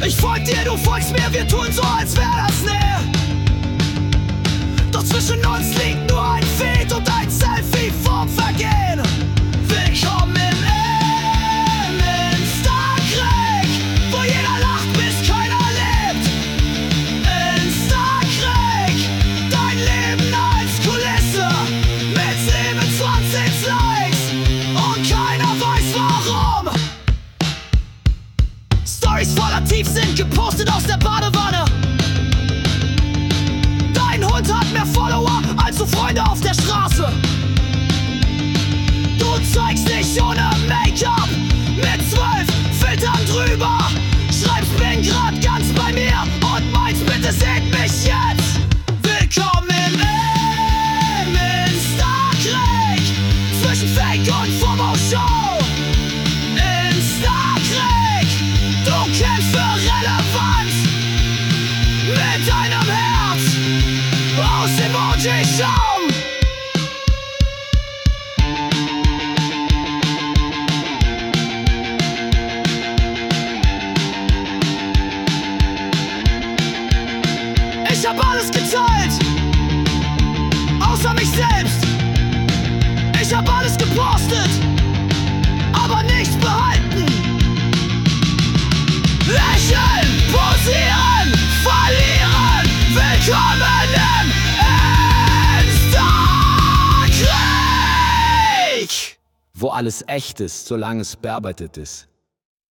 Ich folg dir, du folgst mir, wir tun so, als wär das Nähe. Doch zwischen uns liegt nur ein Feed und ein Selfie vorm Vergehen. Willkommen im Insta-Krieg, wo jeder lacht, bis keiner lebt. Insta-Krieg, dein Leben als Kulisse, mit 27 Likes und keiner weiß warum. Stories voller Tiefsinn, gepostet aus der Badewanne. Dein Hund hat mehr Follower als du Freunde auf der Straße. Du zeigst dich ohne Make-up, mit 12 Filtern drüber. Schreibst, bin grad ganz bei mir und meinst, bitte seht mich jetzt. Willkommen im Insta-Krieg, zwischen Fake und FOMO-Show. Insta-Krieg, du kämpfst für Relevanz mit deinem Herz aus Emoji-Schaum. Ich hab alles geteilt, außer mich selbst. Ich hab alles gepostet, aber nichts behalten. Lächeln, posieren, verlieren. Willkommen im Insta-Krieg, wo alles echt ist, solange es bearbeitet ist.